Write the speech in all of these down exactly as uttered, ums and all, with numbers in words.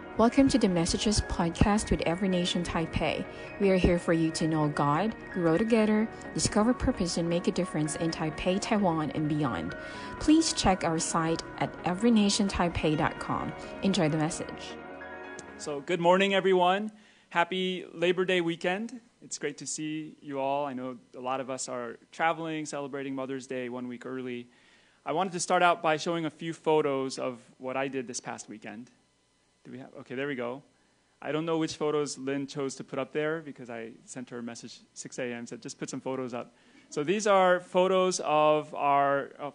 Welcome to the Messages podcast with Every Nation Taipei. We are here for you to know God, grow together, discover purpose, and make a difference in Taipei, Taiwan, and beyond. Please check our site at every nation taipei dot com. Enjoy the message. So, good morning, everyone. Happy Labor Day weekend. It's great to see you all. I know a lot of us are traveling, celebrating Mother's Day one week early. I wanted to start out by showing a few photos of what I did this past weekend. Do we have? Okay, there we go. I don't know which photos Lynn chose to put up there because I sent her a message six a.m. said just put some photos up. So these are photos of our. Oh.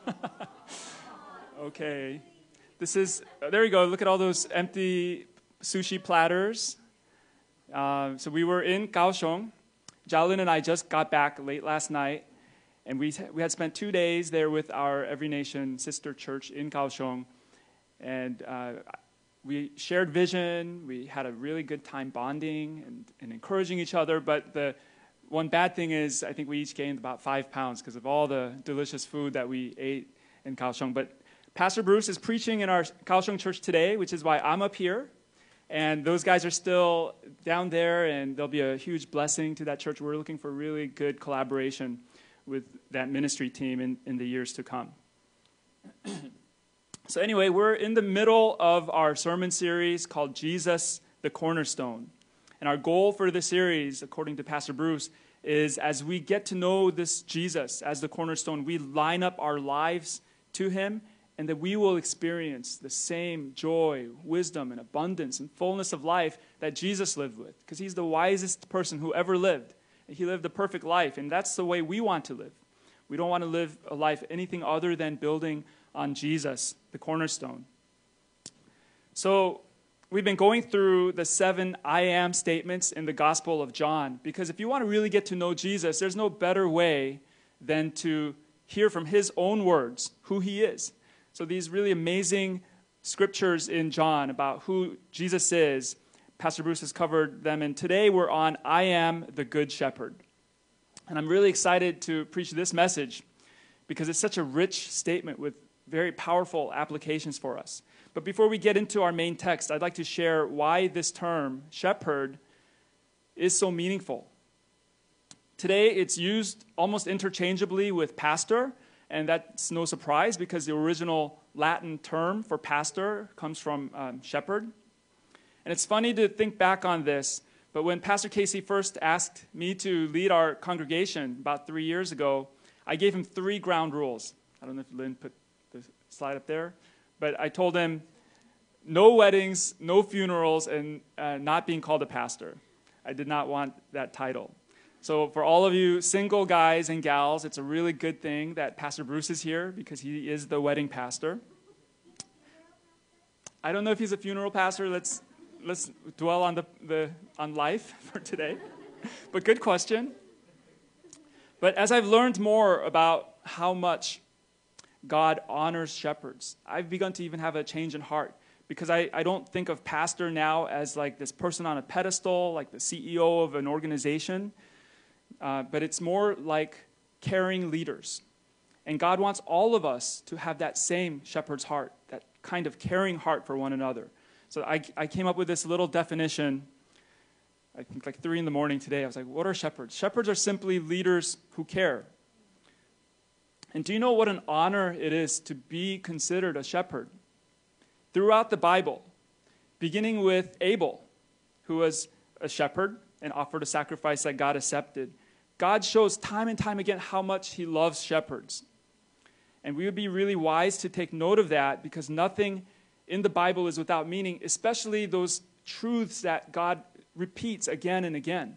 Okay, this is. There we go. Look at all those empty sushi platters. Uh, so we were in Kaohsiung. Jalin and I just got back late last night, and we we had spent two days there with our Every Nation sister church in Kaohsiung, and. Uh, We shared vision, we had a really good time bonding and, and encouraging each other, but the one bad thing is I think we each gained about five pounds because of all the delicious food that we ate in Kaohsiung. But Pastor Bruce is preaching in our Kaohsiung church today, which is why I'm up here. And those guys are still down there, and there'll be a huge blessing to that church. We're looking for really good collaboration with that ministry team in, in the years to come. So anyway, we're in the middle of our sermon series called Jesus, the Cornerstone. And our goal for this series, according to Pastor Bruce, is as we get to know this Jesus as the cornerstone, we line up our lives to him, and that we will experience the same joy, wisdom, and abundance and fullness of life that Jesus lived with. Because he's the wisest person who ever lived. He lived a perfect life, and that's the way we want to live. We don't want to live a life anything other than building on Jesus, the cornerstone. So we've been going through the seven I am statements in the Gospel of John, because if you want to really get to know Jesus, there's no better way than to hear from his own words who he is. So these really amazing scriptures in John about who Jesus is, Pastor Bruce has covered them, and today we're on I am the Good Shepherd. And I'm really excited to preach this message because it's such a rich statement with very powerful applications for us. But before we get into our main text, I'd like to share why this term, shepherd, is so meaningful. Today, it's used almost interchangeably with pastor, and that's no surprise because the original Latin term for pastor comes from um, shepherd. And it's funny to think back on this, but when Pastor Casey first asked me to lead our congregation about three years ago, I gave him three ground rules. I don't know if Lynn put the slide up there, but I told him no weddings, no funerals, and uh, not being called a pastor. I did not want that title. So for all of you single guys and gals, it's a really good thing that Pastor Bruce is here because he is the wedding pastor. I don't know if he's a funeral pastor. Let's let's dwell on the, the on life for today. But good question. But as I've learned more about how much God honors shepherds, I've begun to even have a change in heart because I, I don't think of pastor now as like this person on a pedestal, like the C E O of an organization, uh, but it's more like caring leaders. And God wants all of us to have that same shepherd's heart, that kind of caring heart for one another. So I, I came up with this little definition, I think like three in the morning today. I was like, what are shepherds? Shepherds are simply leaders who care. And do you know what an honor it is to be considered a shepherd? Throughout the Bible, beginning with Abel, who was a shepherd and offered a sacrifice that God accepted, God shows time and time again how much he loves shepherds. And we would be really wise to take note of that because nothing in the Bible is without meaning, especially those truths that God repeats again and again.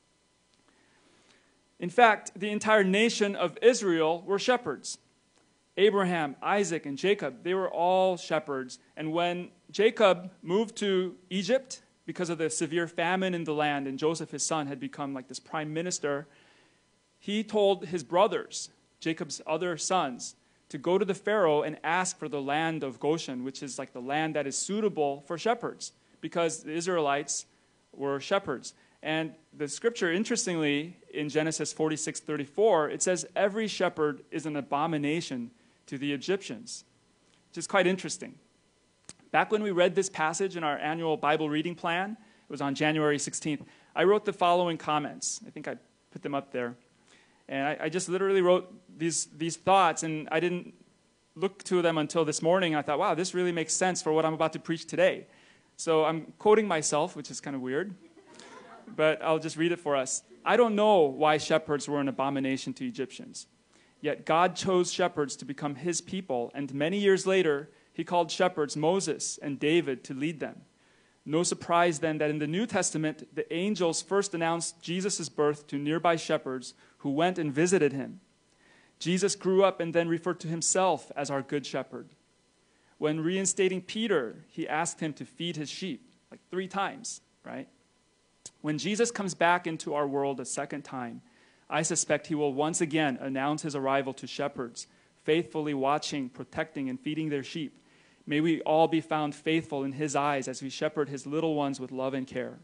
In fact, the entire nation of Israel were shepherds. Abraham, Isaac, and Jacob, they were all shepherds. And when Jacob moved to Egypt because of the severe famine in the land, and Joseph, his son, had become like this prime minister, he told his brothers, Jacob's other sons, to go to the Pharaoh and ask for the land of Goshen, which is like the land that is suitable for shepherds, because the Israelites were shepherds. And the scripture, interestingly, in Genesis forty-six thirty-four, it says every shepherd is an abomination to the Egyptians, which is quite interesting. Back when we read this passage in our annual Bible reading plan, it was on January sixteenth, I wrote the following comments. I think I put them up there. And I, I just literally wrote these, these thoughts, and I didn't look to them until this morning. I thought, wow, this really makes sense for what I'm about to preach today. So I'm quoting myself, which is kind of weird, but I'll just read it for us. I don't know why shepherds were an abomination to Egyptians. Yet God chose shepherds to become his people, and many years later, he called shepherds Moses and David to lead them. No surprise then that in the New Testament, the angels first announced Jesus' birth to nearby shepherds who went and visited him. Jesus grew up and then referred to himself as our good shepherd. When reinstating Peter, he asked him to feed his sheep, like three times, right? When Jesus comes back into our world a second time, I suspect he will once again announce his arrival to shepherds, faithfully watching, protecting, and feeding their sheep. May we all be found faithful in his eyes as we shepherd his little ones with love and care.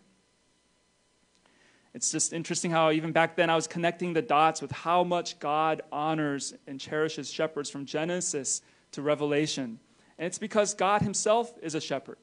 It's just interesting how even back then I was connecting the dots with how much God honors and cherishes shepherds from Genesis to Revelation. And it's because God himself is a shepherd.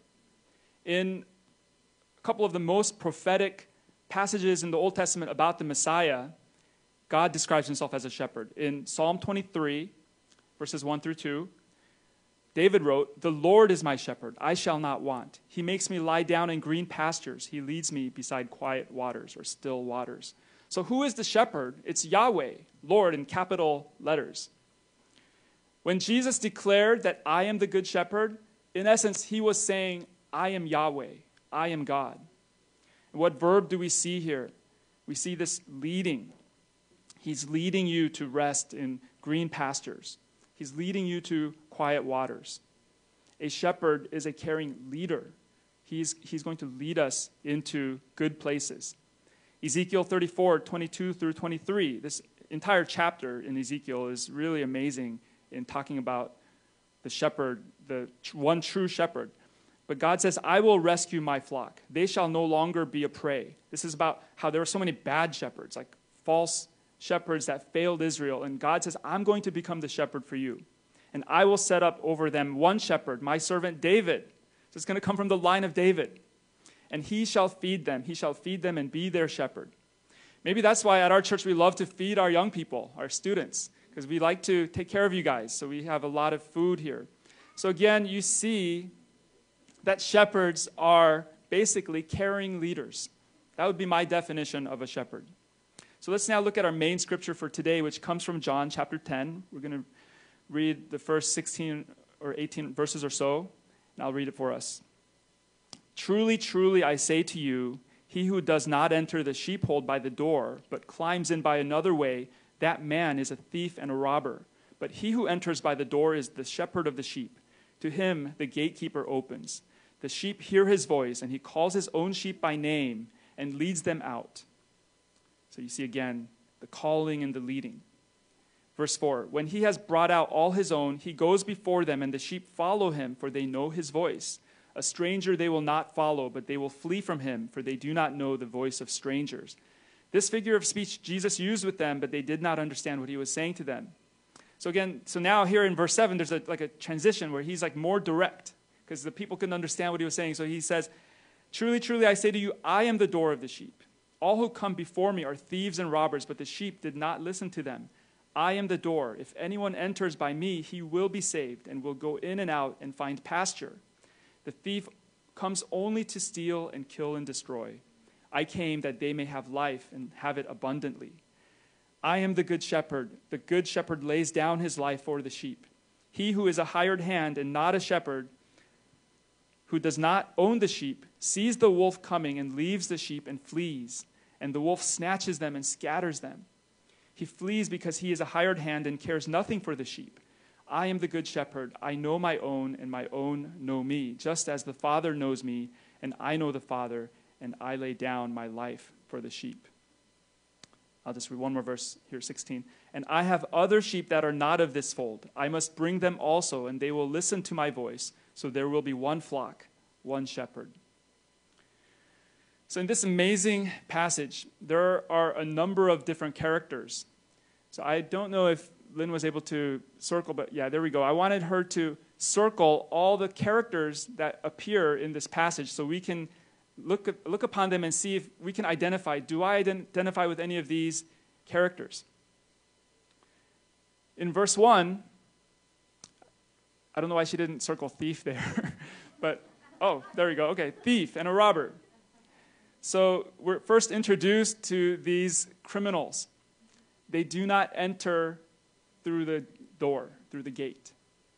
In a couple of the most prophetic passages in the Old Testament about the Messiah, God describes himself as a shepherd. In Psalm twenty-three, verses one through two, David wrote, "The Lord is my shepherd, I shall not want. He makes me lie down in green pastures. He leads me beside quiet waters," or still waters. So who is the shepherd? It's Yahweh, Lord, in capital letters. When Jesus declared that I am the good shepherd, in essence, he was saying, I am Yahweh, I am God. And what verb do we see here? We see this leading. He's leading you to rest in green pastures. He's leading you to quiet waters. A shepherd is a caring leader. He's, he's going to lead us into good places. Ezekiel thirty-four, twenty-two through twenty-three, this entire chapter in Ezekiel is really amazing in talking about the shepherd, the one true shepherd. But God says, I will rescue my flock. They shall no longer be a prey. This is about how there were so many bad shepherds, like false shepherds that failed Israel. And God says, I'm going to become the shepherd for you. And I will set up over them one shepherd, my servant David. So it's going to come from the line of David. And he shall feed them. He shall feed them and be their shepherd. Maybe that's why at our church we love to feed our young people, our students, because we like to take care of you guys. So we have a lot of food here. So again, you see that shepherds are basically caring leaders. That would be my definition of a shepherd. So let's now look at our main scripture for today, which comes from John chapter ten. We're going to read the first sixteen or eighteen verses or so, and I'll read it for us. Truly, truly, I say to you, he who does not enter the sheepfold by the door, but climbs in by another way, that man is a thief and a robber. But he who enters by the door is the shepherd of the sheep. To him the gatekeeper opens. The sheep hear his voice, and he calls his own sheep by name and leads them out. So you see again the calling and the leading. Verse four, when he has brought out all his own, he goes before them, and the sheep follow him, for they know his voice. A stranger they will not follow, but they will flee from him, for they do not know the voice of strangers. This figure of speech Jesus used with them, but they did not understand what he was saying to them. So again, so now here in verse seven, there's a, like a transition where he's like more direct, because the people couldn't understand what he was saying. So he says, truly, truly, I say to you, I am the door of the sheep. All who come before me are thieves and robbers, but the sheep did not listen to them. I am the door. If anyone enters by me, he will be saved and will go in and out and find pasture. The thief comes only to steal and kill and destroy. I came that they may have life and have it abundantly. I am the good shepherd. The good shepherd lays down his life for the sheep. He who is a hired hand and not a shepherd, who does not own the sheep, sees the wolf coming and leaves the sheep and flees, and the wolf snatches them and scatters them. He flees because he is a hired hand and cares nothing for the sheep. I am the good shepherd. I know my own, and my own know me, just as the Father knows me, and I know the Father, and I lay down my life for the sheep. I'll just read one more verse here, sixteen. And I have other sheep that are not of this fold. I must bring them also, and they will listen to my voice. So there will be one flock, one shepherd. So in this amazing passage, there are a number of different characters. So I don't know if Lynn was able to circle, but yeah, there we go. I wanted her to circle all the characters that appear in this passage so we can look, look upon them and see if we can identify, do I identify with any of these characters? In verse one, I don't know why she didn't circle thief there, but, oh, there we go. Okay, thief and a robber. So we're first introduced to these criminals. They do not enter through the door, through the gate.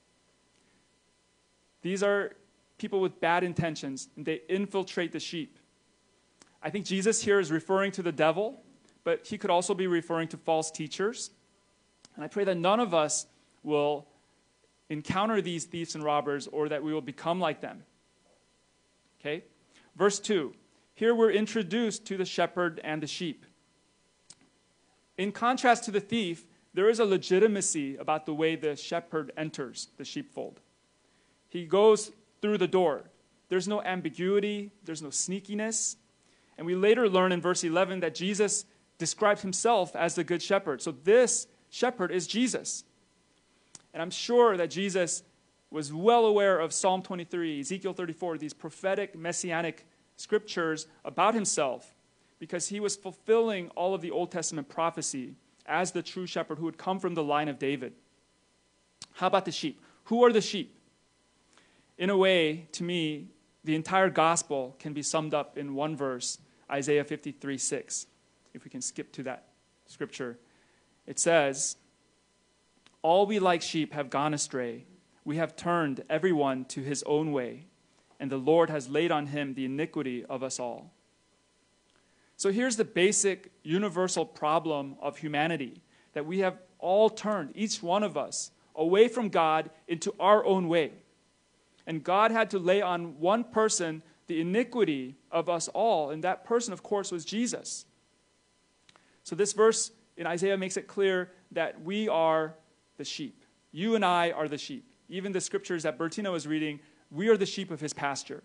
These are people with bad intentions, and they infiltrate the sheep. I think Jesus here is referring to the devil, but he could also be referring to false teachers. And I pray that none of us will encounter these thieves and robbers or that we will become like them. Okay? Verse two. Here we're introduced to the shepherd and the sheep. In contrast to the thief, there is a legitimacy about the way the shepherd enters the sheepfold. He goes through the door. There's no ambiguity. There's no sneakiness. And we later learn in verse eleven that Jesus describes himself as the good shepherd. So this shepherd is Jesus. And I'm sure that Jesus was well aware of Psalm twenty-three, Ezekiel thirty-four, these prophetic messianic scriptures about himself, because he was fulfilling all of the Old Testament prophecy as the true shepherd who would come from the line of David. How about the sheep? Who are the sheep? In a way, to me, the entire gospel can be summed up in one verse, Isaiah fifty-three six. If we can skip to that scripture. It says, "All we like sheep have gone astray. We have turned everyone to his own way, and the Lord has laid on him the iniquity of us all." So here's the basic universal problem of humanity, that we have all turned, each one of us, away from God into our own way. And God had to lay on one person the iniquity of us all, and that person, of course, was Jesus. So this verse in Isaiah makes it clear that we are the sheep. You and I are the sheep. Even the scriptures that Bertina was reading, we are the sheep of his pasture.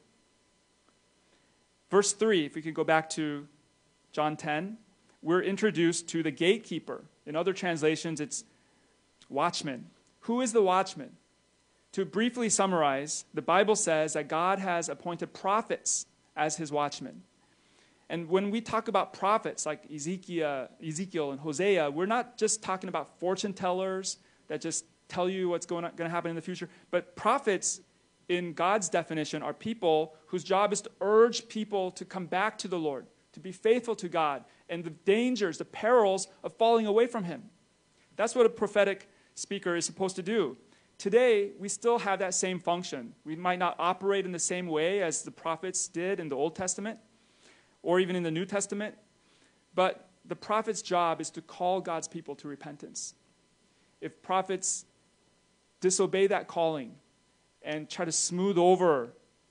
Verse three, if we could go back to John ten, we're introduced to the gatekeeper. In other translations, it's watchman. Who is the watchman? To briefly summarize, the Bible says that God has appointed prophets as his watchmen. And when we talk about prophets like Ezekiel, Ezekiel and Hosea, we're not just talking about fortune tellers that just tell you what's going to happen in the future. But prophets, in God's definition, are people whose job is to urge people to come back to the Lord, to be faithful to God, and the dangers, the perils of falling away from him. That's what a prophetic speaker is supposed to do. Today, we still have that same function. We might not operate in the same way as the prophets did in the Old Testament, or even in the New Testament, but the prophet's job is to call God's people to repentance. If prophets disobey that calling and try to smooth over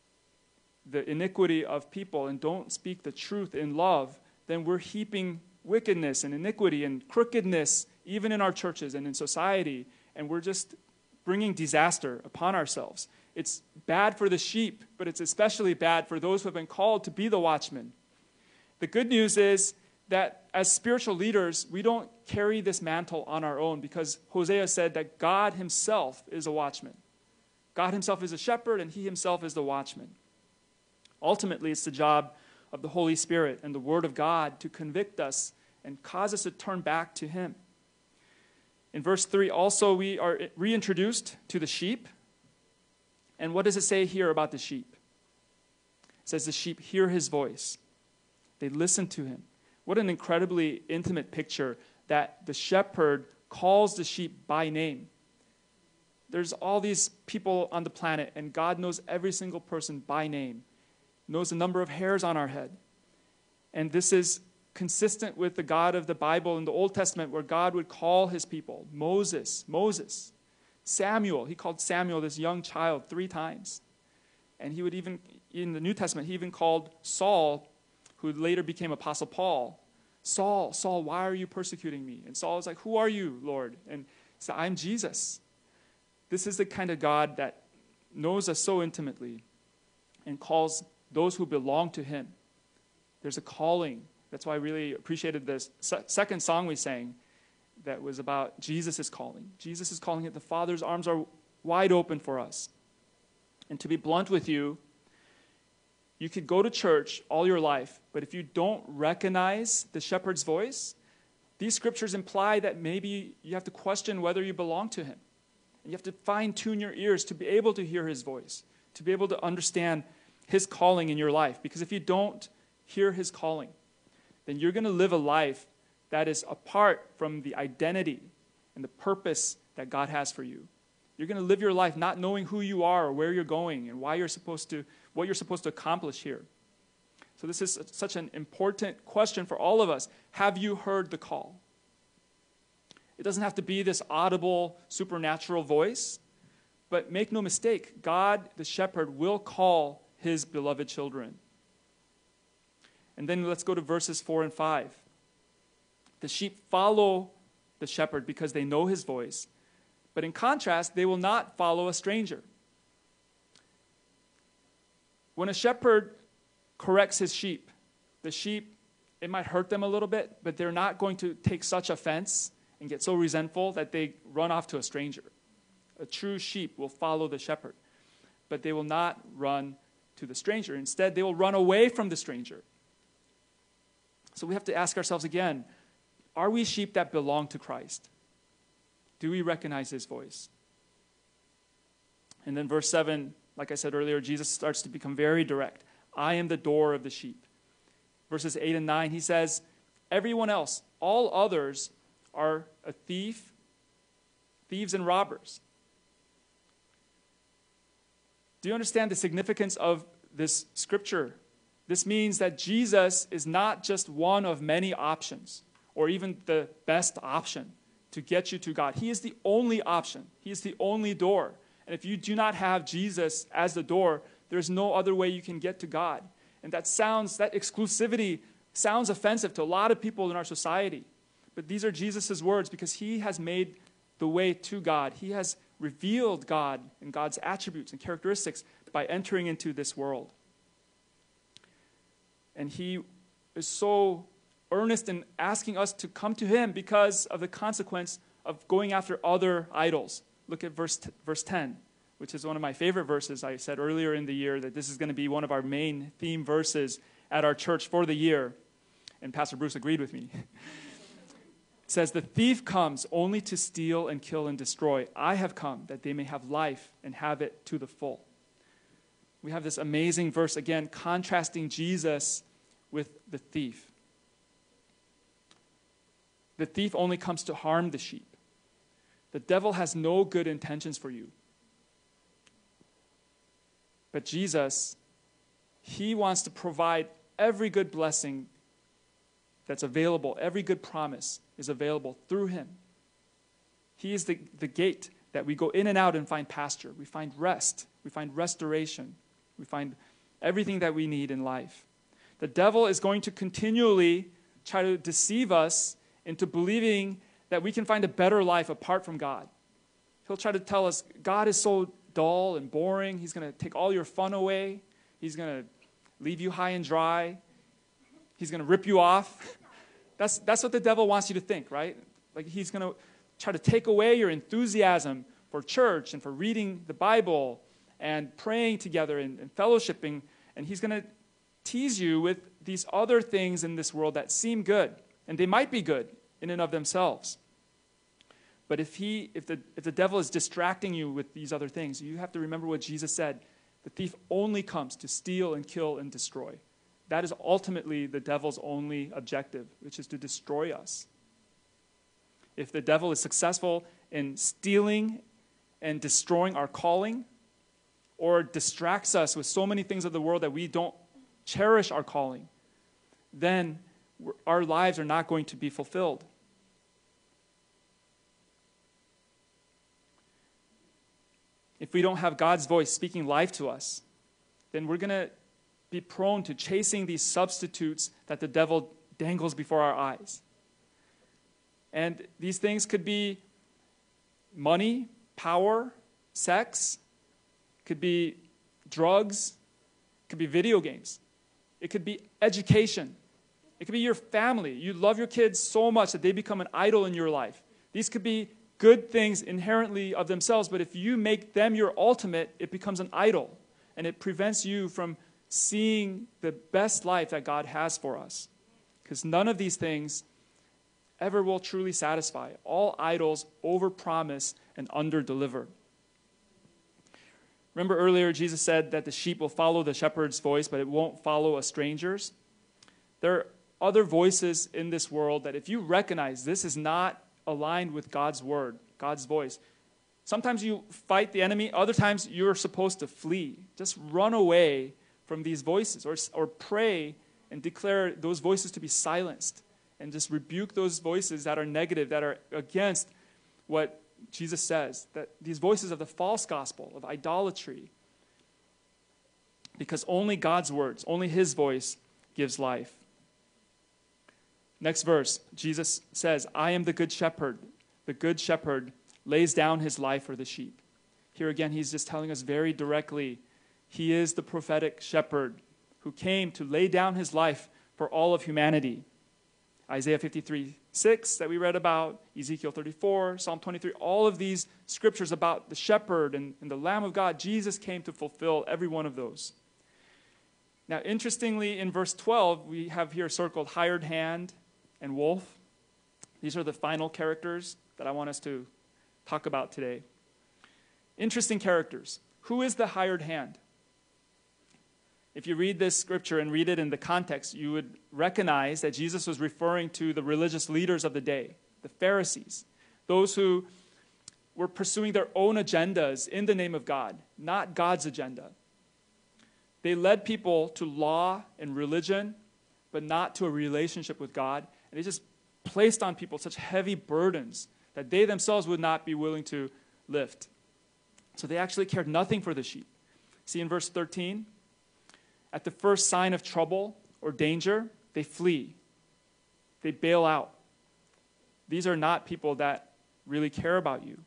the iniquity of people and don't speak the truth in love, then we're heaping wickedness and iniquity and crookedness even in our churches and in society, and we're just bringing disaster upon ourselves. It's bad for the sheep, but it's especially bad for those who have been called to be the watchmen. The good news is that as spiritual leaders, we don't carry this mantle on our own, because Hosea said that God himself is a watchman. God himself is a shepherd, and he himself is the watchman. Ultimately, it's the job of the Holy Spirit and the Word of God to convict us and cause us to turn back to him. In verse three, also, we are reintroduced to the sheep. And what does it say here about the sheep? It says the sheep hear his voice. They listen to him. What an incredibly intimate picture that the shepherd calls the sheep by name. There's all these people on the planet, and God knows every single person by name, knows the number of hairs on our head. And this is consistent with the God of the Bible in the Old Testament, where God would call his people. Moses, Moses, Samuel. He called Samuel, this young child, three times. And he would even, in the New Testament, he even called Saul, who later became Apostle Paul, Saul, Saul, why are you persecuting me? And Saul was like, who are you, Lord? And he said, I'm Jesus. This is the kind of God that knows us so intimately and calls those who belong to him. There's a calling. That's why I really appreciated this second song we sang. that was about Jesus' calling. Jesus is calling it. The Father's arms are wide open for us. And to be blunt with you, you could go to church all your life, but if you don't recognize the shepherd's voice, these scriptures imply that maybe you have to question whether you belong to him. And you have to fine-tune your ears to be able to hear his voice, to be able to understand his calling in your life. Because if you don't hear his calling, then you're going to live a life that is apart from the identity and the purpose that God has for you. You're going to live your life not knowing who you are or where you're going and why you're supposed to, what you're supposed to accomplish here. So this is such an important question for all of us. Have you heard the call? It doesn't have to be this audible, supernatural voice, but make no mistake, God, the shepherd, will call his beloved children. And then let's go to verses four and five. The sheep follow the shepherd because they know his voice. But in contrast, they will not follow a stranger. When a shepherd corrects his sheep, the sheep, it might hurt them a little bit, but they're not going to take such offense and get so resentful that they run off to a stranger. A true sheep will follow the shepherd, but they will not run to the stranger. Instead, they will run away from the stranger. So we have to ask ourselves again, are we sheep that belong to Christ? Do we recognize his voice? And then verse seven, like I said earlier, Jesus starts to become very direct. I am the door of the sheep. Verses eight and nine, he says, everyone else, all others are a thief, thieves and robbers. Do you understand the significance of this scripture? This means that Jesus is not just one of many options, or even the best option to get you to God. He is the only option. He is the only door. And if you do not have Jesus as the door, there's no other way you can get to God. And that sounds, that exclusivity sounds offensive to a lot of people in our society. But these are Jesus' words because he has made the way to God. He has revealed God and God's attributes and characteristics by entering into this world. And he is so earnest in asking us to come to him because of the consequence of going after other idols. Look at verse t- verse ten, which is one of my favorite verses. I said earlier in the year that this is going to be one of our main theme verses at our church for the year. And Pastor Bruce agreed with me. It says, the thief comes only to steal and kill and destroy. I have come that they may have life and have it to the full. We have this amazing verse, again, contrasting Jesus with the thief. The thief only comes to harm the sheep. The devil has no good intentions for you. But Jesus, he wants to provide every good blessing that's available. Every good promise is available through him. He is the, the gate that we go in and out and find pasture. We find rest. We find restoration. We find everything that we need in life. The devil is going to continually try to deceive us into believing that we can find a better life apart from God. He'll try to tell us, God is so dull and boring. He's going to take all your fun away. He's going to leave you high and dry. He's going to rip you off. That's, that's what the devil wants you to think, right? Like he's going to try to take away your enthusiasm for church and for reading the Bible and praying together and, and fellowshipping. And he's going to tease you with these other things in this world that seem good. And they might be good in and of themselves. But if he, if the, if the devil is distracting you with these other things, you have to remember what Jesus said. The thief only comes to steal and kill and destroy. That is ultimately the devil's only objective, which is to destroy us. If the devil is successful in stealing and destroying our calling, or distracts us with so many things of the world that we don't cherish our calling, then our lives are not going to be fulfilled. If we don't have God's voice speaking life to us, then we're going to be prone to chasing these substitutes that the devil dangles before our eyes. And these things could be money, power, sex, could be drugs, could be video games. It could be education. It could be your family. You love your kids so much that they become an idol in your life. These could be good things inherently of themselves, but if you make them your ultimate, it becomes an idol, and it prevents you from seeing the best life that God has for us. Because none of these things ever will truly satisfy. All idols overpromise and underdeliver. Remember earlier Jesus said that the sheep will follow the shepherd's voice, but it won't follow a stranger's. There are other voices in this world that if you recognize this is not aligned with God's word, God's voice, sometimes you fight the enemy, other times you're supposed to flee. Just run away from these voices, or, or pray and declare those voices to be silenced, and just rebuke those voices that are negative, that are against what Jesus says, that these voices of the false gospel, of idolatry, because only God's words, only his voice gives life. Next verse, Jesus says, I am the good shepherd. The good shepherd lays down his life for the sheep. Here again, he's just telling us very directly, he is the prophetic shepherd who came to lay down his life for all of humanity. Isaiah fifty-three six that we read about, Ezekiel thirty-four, Psalm twenty-three, all of these scriptures about the shepherd and, and the Lamb of God, Jesus came to fulfill every one of those. Now, interestingly, in verse twelve, we have here circled hired hand and wolf. These are the final characters that I want us to talk about today. Interesting characters. Who is the hired hand? If you read this scripture and read it in the context, you would recognize that Jesus was referring to the religious leaders of the day, the Pharisees, those who were pursuing their own agendas in the name of God, not God's agenda. They led people to law and religion, but not to a relationship with God. And they just placed on people such heavy burdens that they themselves would not be willing to lift. So they actually cared nothing for the sheep. See in verse thirteen, at the first sign of trouble or danger, they flee. They bail out. These are not people that really care about you.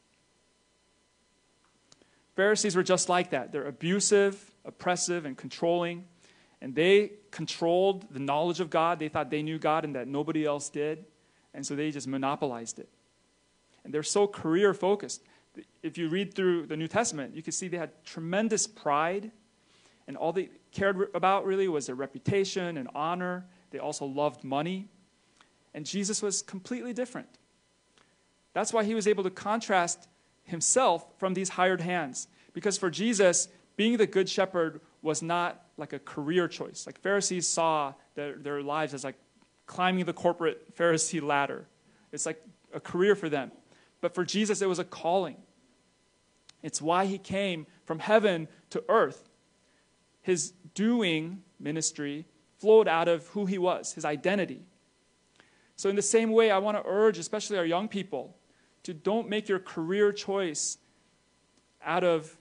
Pharisees were just like that. They're abusive, oppressive, and controlling. And they controlled the knowledge of God. They thought they knew God and that nobody else did. And so they just monopolized it. And they're so career-focused. If you read through the New Testament, you can see they had tremendous pride. And all they cared about really was their reputation and honor. They also loved money. And Jesus was completely different. That's why he was able to contrast himself from these hired hands. Because for Jesus, being the good shepherd was not like a career choice. Like Pharisees saw their, their lives as like climbing the corporate Pharisee ladder. It's like a career for them. But for Jesus, it was a calling. It's why he came from heaven to earth. His doing ministry flowed out of who he was, his identity. So in the same way, I want to urge, especially our young people, to don't make your career choice out of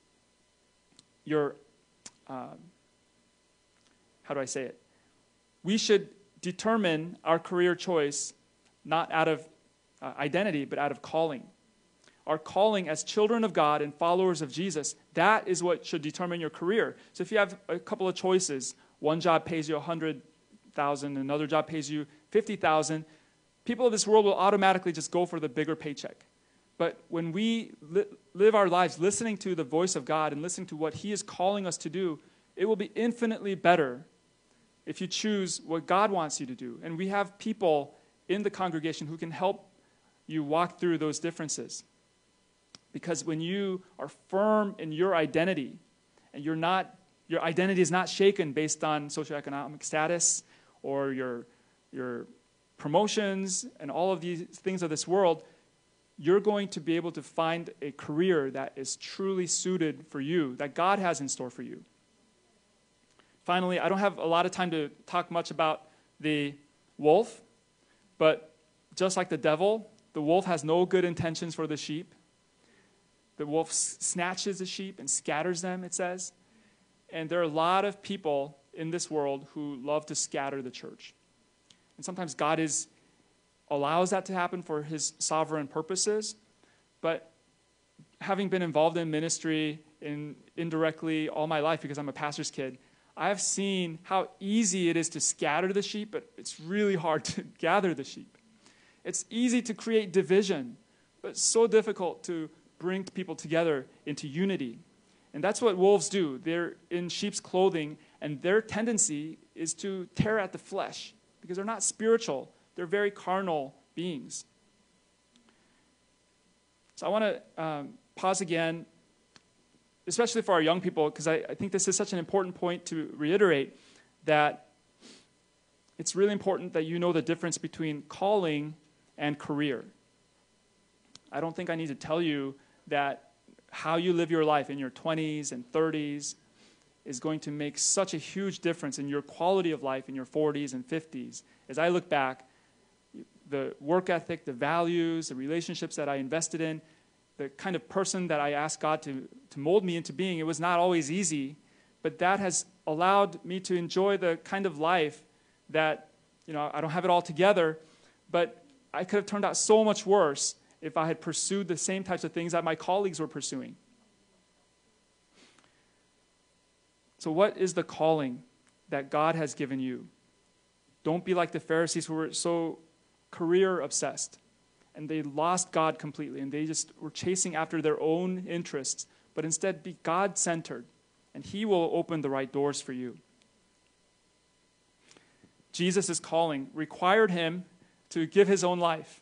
your, um, how do I say it? We should determine our career choice not out of uh, identity, but out of calling. Our calling as children of God and followers of Jesus, that is what should determine your career. So if you have a couple of choices, one job pays you one hundred thousand dollars, another job pays you fifty thousand dollars, people of this world will automatically just go for the bigger paycheck. But when we li- live our lives listening to the voice of God and listening to what he is calling us to do, it will be infinitely better if you choose what God wants you to do. And we have people in the congregation who can help you walk through those differences. Because when you are firm in your identity, and you're not, your identity is not shaken based on socioeconomic status or your, your promotions and all of these things of this world, you're going to be able to find a career that is truly suited for you, that God has in store for you. Finally, I don't have a lot of time to talk much about the wolf, but just like the devil, the wolf has no good intentions for the sheep. The wolf snatches the sheep and scatters them, it says. And there are a lot of people in this world who love to scatter the church. And sometimes God is allows that to happen for his sovereign purposes. But having been involved in ministry in indirectly all my life because I'm a pastor's kid, I have seen how easy it is to scatter the sheep, but it's really hard to gather the sheep. It's easy to create division, but it's so difficult to bring people together into unity. And that's what wolves do. They're in sheep's clothing, and their tendency is to tear at the flesh because they're not spiritual. They're very carnal beings. So I want to um, pause again, especially for our young people, because I, I think this is such an important point to reiterate, that it's really important that you know the difference between calling and career. I don't think I need to tell you that how you live your life in your twenties and thirties is going to make such a huge difference in your quality of life in your forties and fifties. As I look back, the work ethic, the values, the relationships that I invested in, the kind of person that I asked God to, to mold me into being, it was not always easy, but that has allowed me to enjoy the kind of life that, you know, I don't have it all together, but I could have turned out so much worse if I had pursued the same types of things that my colleagues were pursuing. So what is the calling that God has given you? Don't be like the Pharisees who were so career obsessed and they lost God completely and they just were chasing after their own interests, but instead be God-centered, and He will open the right doors for you. Jesus' calling required Him to give His own life.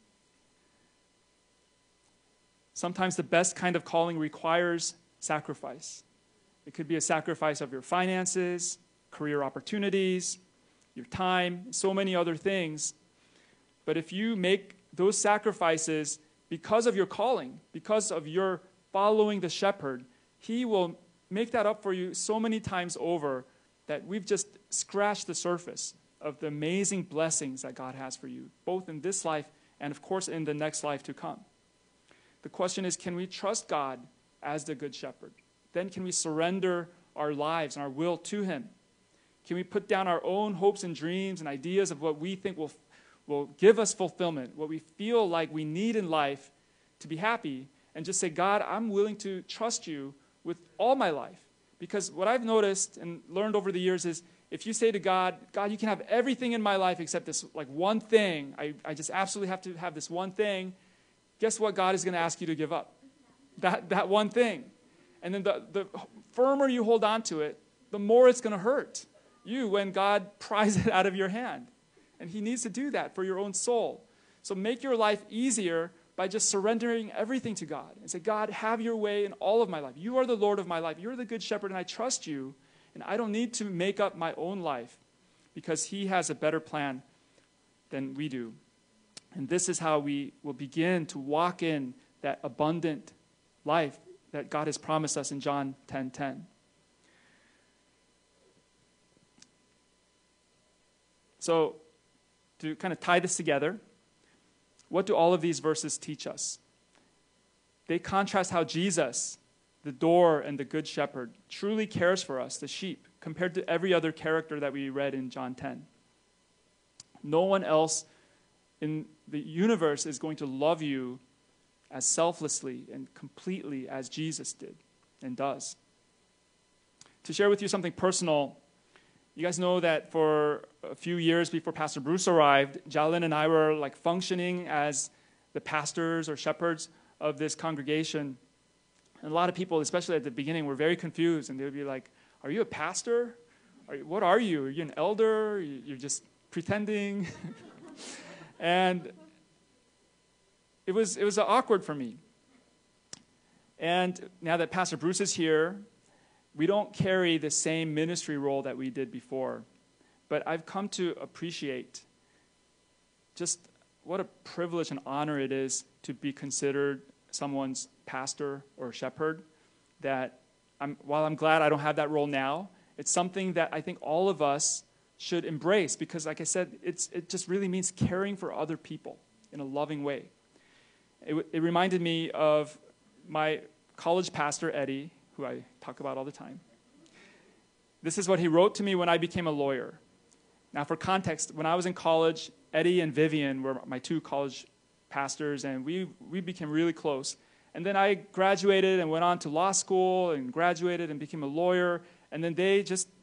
Sometimes the best kind of calling requires sacrifice. It could be a sacrifice of your finances, career opportunities, your time, so many other things. But if you make those sacrifices because of your calling, because of your following the shepherd, He will make that up for you so many times over that we've just scratched the surface of the amazing blessings that God has for you, both in this life and, of course, in the next life to come. The question is, can we trust God as the good shepherd? Then can we surrender our lives and our will to Him? Can we put down our own hopes and dreams and ideas of what we think will, will give us fulfillment, what we feel like we need in life to be happy, and just say, God, I'm willing to trust you with all my life? Because what I've noticed and learned over the years is, if you say to God, God, you can have everything in my life except this like one thing, I, I just absolutely have to have this one thing, guess what God is going to ask you to give up? That, that one thing. And then the, the firmer you hold on to it, the more it's going to hurt you when God pries it out of your hand. And He needs to do that for your own soul. So make your life easier by just surrendering everything to God and say, God, have your way in all of my life. You are the Lord of my life. You're the good shepherd, and I trust you. And I don't need to make up my own life because He has a better plan than we do. And this is how we will begin to walk in that abundant life that God has promised us in John ten ten. So, to kind of tie this together, what do all of these verses teach us? They contrast how Jesus, the door and the good shepherd, truly cares for us, the sheep, compared to every other character that we read in John ten. No one else in the universe is going to love you as selflessly and completely as Jesus did and does. To share with you something personal, you guys know that for a few years before Pastor Bruce arrived, Jalen and I were like functioning as the pastors or shepherds of this congregation. And a lot of people, especially at the beginning, were very confused, and they would be like, are you a pastor? Are you, what are you? Are you an elder? You're just pretending? And it was it was awkward for me. And now that Pastor Bruce is here, we don't carry the same ministry role that we did before. But I've come to appreciate just what a privilege and honor it is to be considered someone's pastor or shepherd. That I'm, while I'm glad I don't have that role now, it's something that I think all of us should embrace, because like I said, it's it just really means caring for other people in a loving way. It, it reminded me of my college pastor, Eddie, who I talk about all the time. This is what he wrote to me when I became a lawyer. Now, for context, when I was in college, Eddie and Vivian were my two college pastors, and we, we became really close. And then I graduated and went on to law school and graduated and became a lawyer, and then they just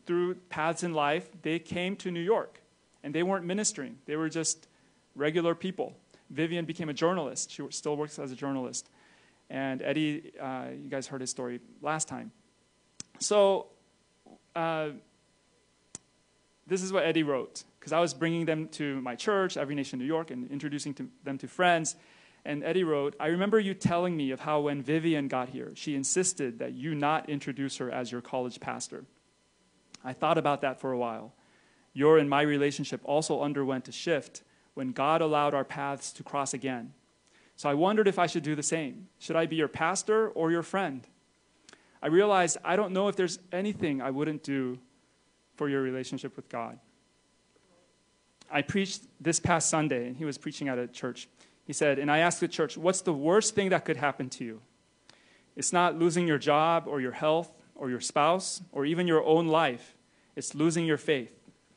through paths in life, they came to New York, and they weren't ministering. They were just regular people. Vivian became a journalist. She still works as a journalist. And Eddie, uh, you guys heard his story last time. So uh, this is what Eddie wrote, because I was bringing them to my church, Every Nation New York, and introducing to them to friends. And Eddie wrote, I remember you telling me of how when Vivian got here, she insisted that you not introduce her as your college pastor. I thought about that for a while. Your and my relationship also underwent a shift when God allowed our paths to cross again. So I wondered if I should do the same. Should I be your pastor or your friend? I realized I don't know if there's anything I wouldn't do for your relationship with God. I preached this past Sunday, and he was preaching at a church. He said, and I asked the church, what's the worst thing that could happen to you? It's not losing your job or your health or your spouse or even your own life. It's losing your faith.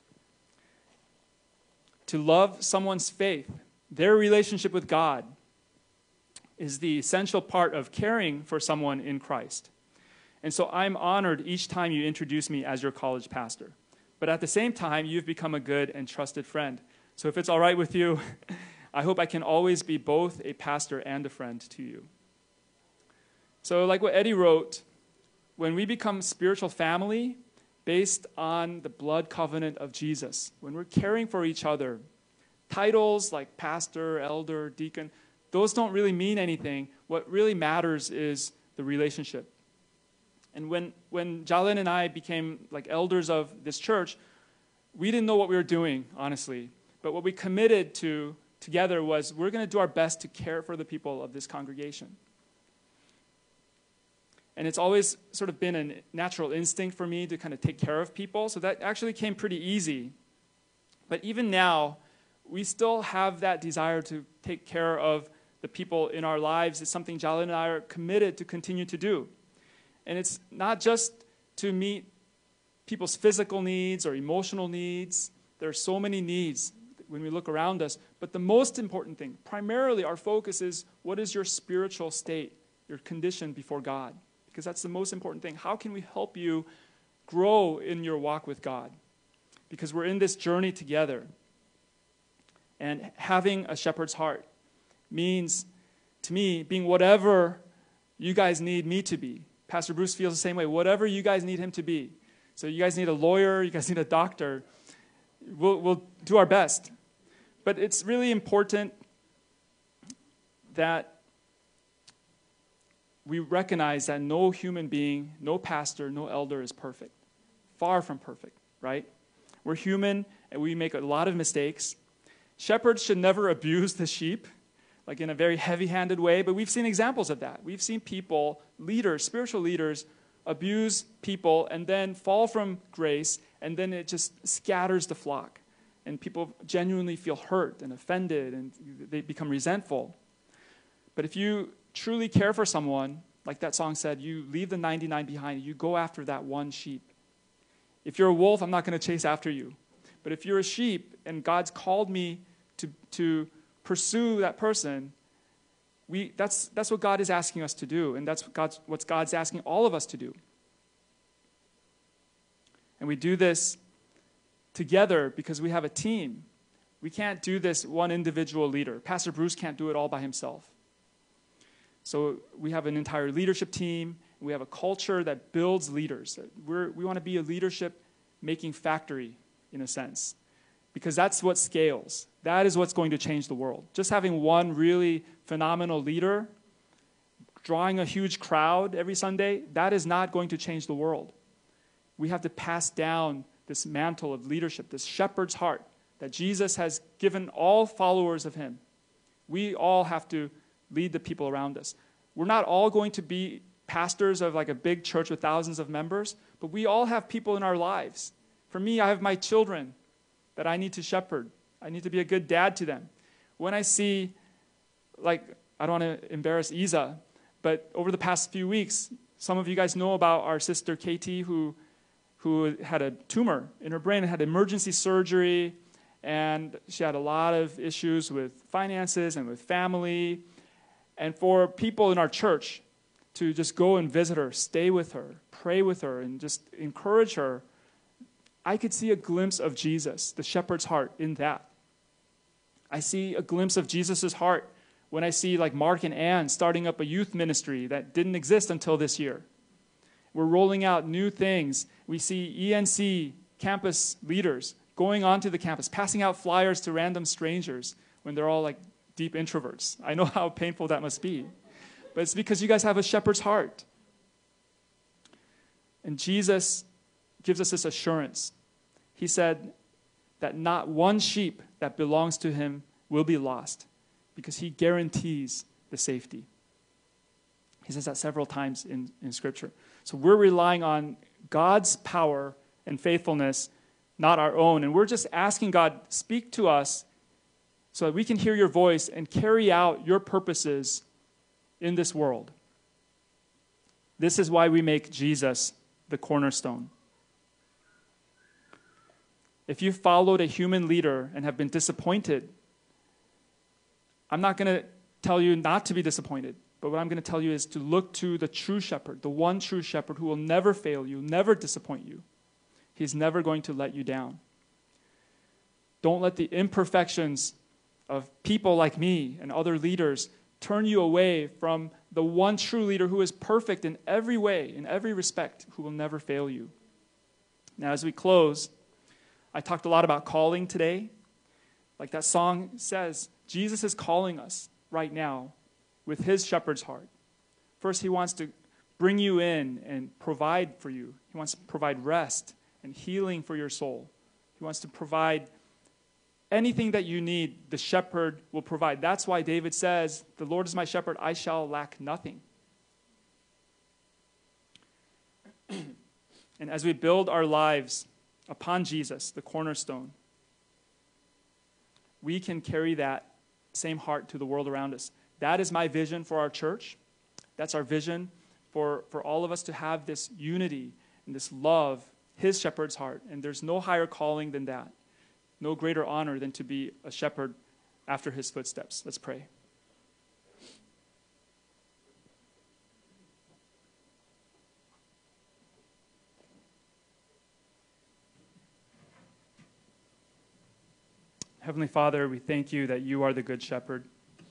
To love someone's faith, their relationship with God, is the essential part of caring for someone in Christ. And so I'm honored each time you introduce me as your college pastor. But at the same time, you've become a good and trusted friend. So if it's all right with you, I hope I can always be both a pastor and a friend to you. So like what Eddie wrote, when we become spiritual family based on the blood covenant of Jesus, when we're caring for each other, titles like pastor, elder, deacon, those don't really mean anything. What really matters is the relationship. And when, when Jalen and I became like elders of this church, we didn't know what we were doing, honestly. But what we committed to together was we're going to do our best to care for the people of this congregation. And it's always sort of been a natural instinct for me to kind of take care of people. So that actually came pretty easy. But even now, we still have that desire to take care of the people in our lives. It's something Jalen and I are committed to continue to do. And it's not just to meet people's physical needs or emotional needs. There are so many needs when we look around us. But the most important thing, primarily our focus is, what is your spiritual state, your condition before God? Because that's the most important thing. How can we help you grow in your walk with God? Because we're in this journey together. And having a shepherd's heart means, to me, being whatever you guys need me to be. Pastor Bruce feels the same way. Whatever you guys need him to be. So you guys need a lawyer, you guys need a doctor. We'll, we'll do our best. But it's really important that we recognize that no human being, no pastor, no elder is perfect. Far from perfect, right? We're human and we make a lot of mistakes. Shepherds should never abuse the sheep, like in a very heavy-handed way, but we've seen examples of that. We've seen people, leaders, spiritual leaders, abuse people and then fall from grace, and then it just scatters the flock. And people genuinely feel hurt and offended, and they become resentful. But if you truly care for someone, like that song said, you leave the ninety-nine behind, you go after that one sheep. If you're a wolf, I'm not going to chase after you. But if you're a sheep and God's called me to, to pursue that person, we, that's, that's what God is asking us to do, and that's what God's, what God's asking all of us to do. And we do this together because we have a team. We can't do this one individual leader. Pastor Bruce can't do it all by himself. So we have an entire leadership team. We have a culture that builds leaders. We're, we want to be a leadership-making factory, in a sense, because that's what scales. That is what's going to change the world. Just having one really phenomenal leader, drawing a huge crowd every Sunday, that is not going to change the world. We have to pass down this mantle of leadership, this shepherd's heart that Jesus has given all followers of him. We all have to lead the people around us. We're not all going to be pastors of like a big church with thousands of members, but we all have people in our lives. For me, I have my children that I need to shepherd. I need to be a good dad to them. When I see, like, I don't want to embarrass Isa, but over the past few weeks, some of you guys know about our sister Katie, who, who had a tumor in her brain and had emergency surgery, and she had a lot of issues with finances and with family. And for people in our church to just go and visit her, stay with her, pray with her, and just encourage her, I could see a glimpse of Jesus, the shepherd's heart, in that. I see a glimpse of Jesus' heart when I see like Mark and Ann starting up a youth ministry that didn't exist until this year. We're rolling out new things. We see E N C campus leaders going onto the campus, passing out flyers to random strangers when they're all like deep introverts. I know how painful that must be. But it's because you guys have a shepherd's heart. And Jesus gives us this assurance. He said that not one sheep that belongs to him will be lost because he guarantees the safety. He says that several times in, in Scripture. So we're relying on God's power and faithfulness, not our own. And we're just asking God, speak to us so that we can hear your voice and carry out your purposes in this world. This is why we make Jesus the cornerstone. If you followed a human leader and have been disappointed, I'm not going to tell you not to be disappointed, but what I'm going to tell you is to look to the true shepherd, the one true shepherd who will never fail you, never disappoint you. He's never going to let you down. Don't let the imperfections of people like me and other leaders turn you away from the one true leader who is perfect in every way, in every respect, who will never fail you. Now, as we close, I talked a lot about calling today. Like that song says, Jesus is calling us right now with his shepherd's heart. First, he wants to bring you in and provide for you. He wants to provide rest and healing for your soul. He wants to provide anything that you need, the shepherd will provide. That's why David says, the Lord is my shepherd, I shall lack nothing. And as we build our lives upon Jesus, the cornerstone, we can carry that same heart to the world around us. That is my vision for our church. That's our vision for, for all of us to have this unity and this love, his shepherd's heart. And there's no higher calling than that. No greater honor than to be a shepherd after his footsteps. Let's pray. Heavenly Father, we thank you that you are the good shepherd.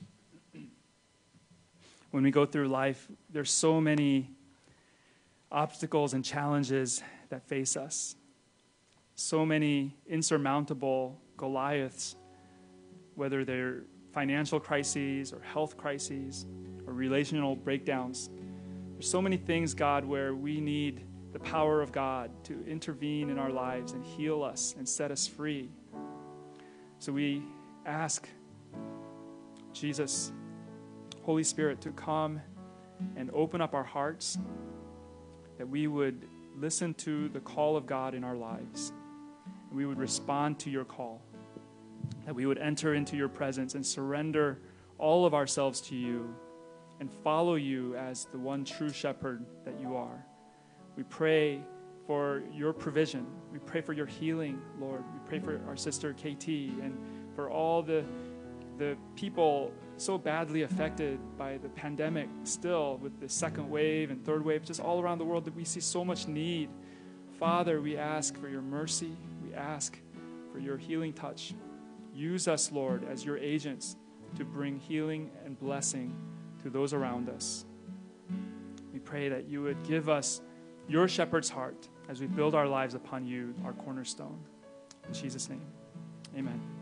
When we go through life, there's so many obstacles and challenges that face us. So many insurmountable Goliaths, whether they're financial crises or health crises or relational breakdowns. There's so many things, God, where we need the power of God to intervene in our lives and heal us and set us free. So we ask Jesus, Holy Spirit, to come and open up our hearts, that we would listen to the call of God in our lives. And we would respond to your call, that we would enter into your presence and surrender all of ourselves to you and follow you as the one true shepherd that you are. We pray for your provision. We pray for your healing, Lord. We pray for our sister K T and for all the, the people so badly affected by the pandemic still, with the second wave and third wave, just all around the world, that we see so much need. Father, we ask for your mercy. We ask for your healing touch. Use us, Lord, as your agents to bring healing and blessing to those around us. We pray that you would give us your shepherd's heart as we build our lives upon you, our cornerstone. In Jesus' name, amen.